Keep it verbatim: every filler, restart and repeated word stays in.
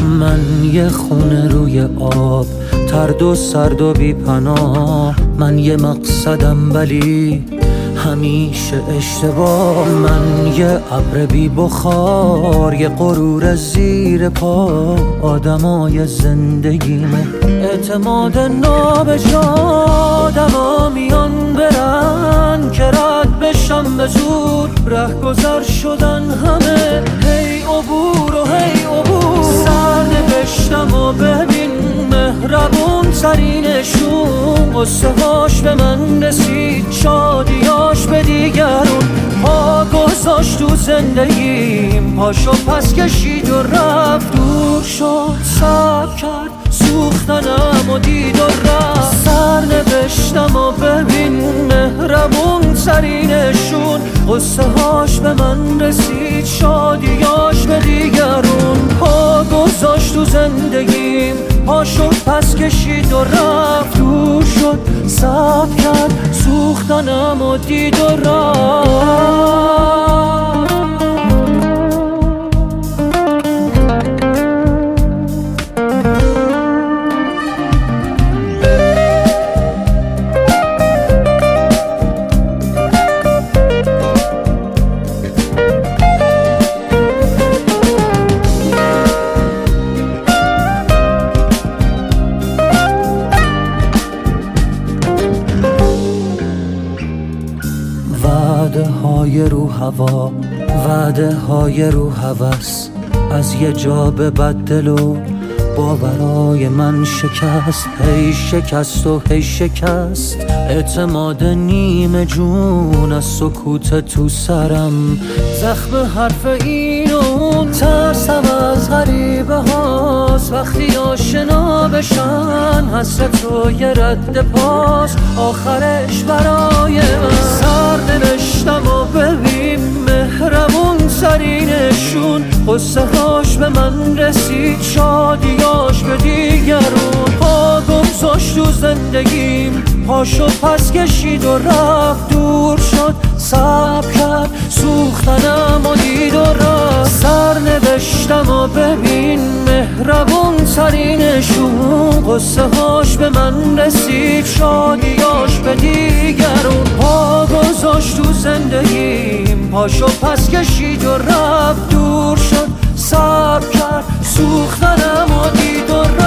من یه خونه روی آب، ترد و سرد و بی پناه. من یه مقصدم ولی همیشه اشتباه. من یه ابر بی بخار، یه غرور زیر پا. آدمای زندگیمه اعتماد نابجا. آدما میان برن که رد بشم به زور، ره گذر شدن همه. هی عبور و هی عبور، سرنوشتم و ببین مهربون ترینشون. قصه هاش به من رسید، شادیاش به دیگرون. پا گذاشت تو زندگیم، پاشو پس کشید و رفت. دور شد، صبر کرد، سوختنم و دید و رفت. سرنوشتم و ببین مهربون ترینشون. قصه هاش به من رسید، شادیاش به دیگرون. پا گذاشت تو زندگیم، پاشو پس کشید و رفت. دور شد، صبر کرد، سوختنم و دید و رفت. وعده های رو هوا، وعده های رو هوس. از یه جا به بدل و باورای من شکست. هی شکست و هی شکست، اعتماد نیمه جون. از سکوت تو سرم زخم حرف این و اون. ترسم از غریبه هاست وقتی آشنا بشن. حسرت و یه رد پاس آخرش برای من. سرنوشتم و ببین مهربون ترینشون. قصه هاش به من رسید، شادیاش به دیگرون. پا گذاشت تو زندگیم، پاشو پس کشید و رفت. دور شد، صبر کرد، سوختنم و دید و رفت. سرنوشتم و ببین مهربون ترینشون. قصه هاش به من رسید، شادیاش به دیگرون. پا گذاشت تو زندگیم، پاشو پس کشید و رفت. دور شد، صبر کرد، سوختنم و دید و رفت.